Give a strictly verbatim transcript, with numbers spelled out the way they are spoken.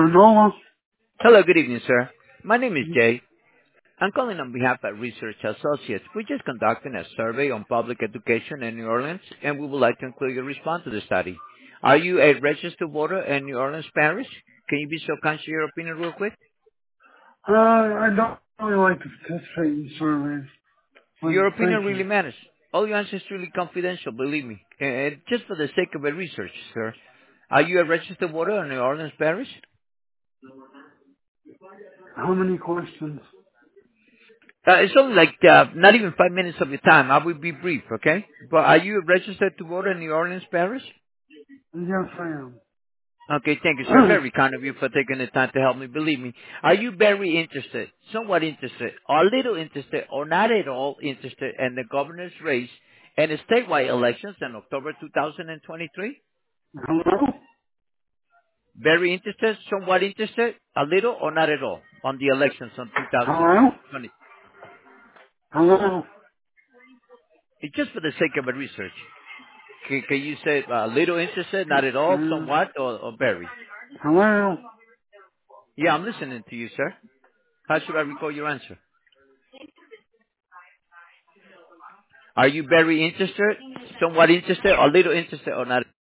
Granola? Hello, good evening, sir. My name is Jay. I'm calling on behalf of Research Associates. We're just conducting a survey on public education in New Orleans, and we would like to include your response to the study. Are you a registered voter in New Orleans Parish? Can you be so kind to share your opinion real quick? Uh, I don't really like to participate in surveys, but Your thank opinion you. really matters. All your answers really confidential, believe me. And just for the sake of the research, sir. Are you a registered voter in New Orleans Parish? How many questions? Uh, it's only like uh, not even five minutes of your time. I will be brief, okay? But are you registered to vote in New Orleans Parish? Yes, I am. Okay, thank you, sir. Very kind of you for taking the time to help me. Believe me, are you very interested, somewhat interested, or a little interested, or not at all interested in the governor's race and the statewide elections in October two thousand twenty-three? Hello? Very interested, somewhat interested, a little, or not at all on the elections on two thousand Hello? twenty? Hello? It's just for the sake of a research. Can, can you say a little interested, not at all, Uh, somewhat, or, or very? hello? Yeah, I'm listening to you, sir. How should I record your answer? Are you very interested, somewhat interested, a little interested, or not?